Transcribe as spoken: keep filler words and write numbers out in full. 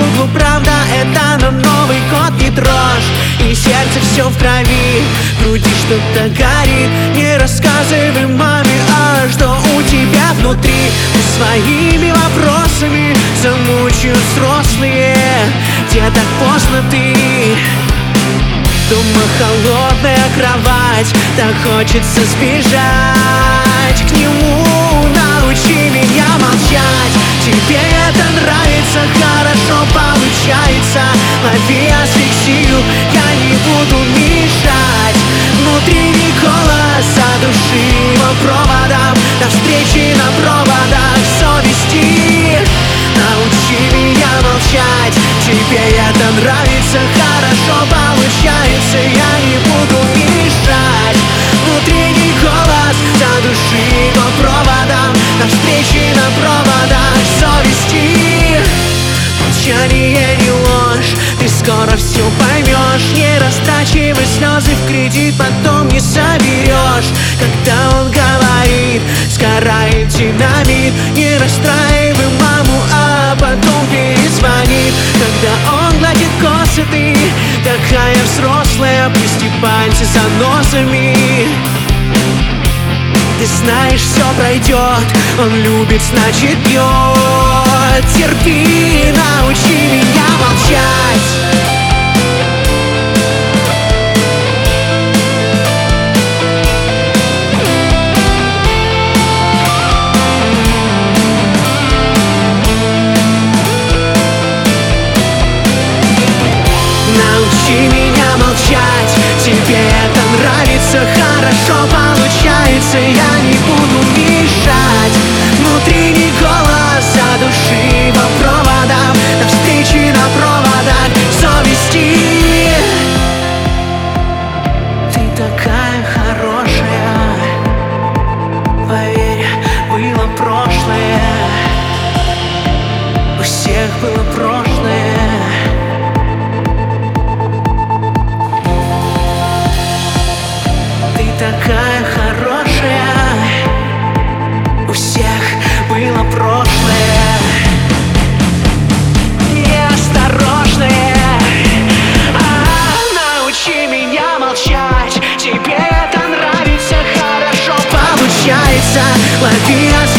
углу правда, это на Новый год не трожь. И сердце все в крови, в груди что-то горит. Не рассказывай маме, а что у тебя внутри. Пусть своими вопросами замучают взрослые. Где так поздно ты? Дома холодная кровать, так хочется сбежать к нему. Научи меня молчать, тебе это нравится, хорошо получается. Лови асфиксию, я не буду мешать. Внутренний голос, задуши его проводом. До встречи на проводах совести. Научи меня молчать, тебе это нравится, хорошо получается. Я не буду мешать. Внутренний голос, задуши его проводом. До встречи на проводах совести. Молчание не ложь, ты скоро все поймешь. Не растрачивай слезы в кредит, потом не соберешь. Когда он говорит, сгорает динамит. Не расстраивай маму, а потом перезвонит. Когда он гладит косы, ты такая взрослая. Пусти пальцы за носами. Ты знаешь, все пройдет, он любит, значит пьет. Терпи, научи меня молчать. Научи меня молчать, тебе это нравится, хорошо получается. Я не буду мешать. Внутренний голос, задуши его проводом. До встречи на проводах совести. Ты такая хорошая, поверь, было прошлое. У всех было прошлое. Такая хорошая, у всех было прошлое. Неосторожное, а, научи меня молчать. Тебе это нравится, хорошо получается. Лови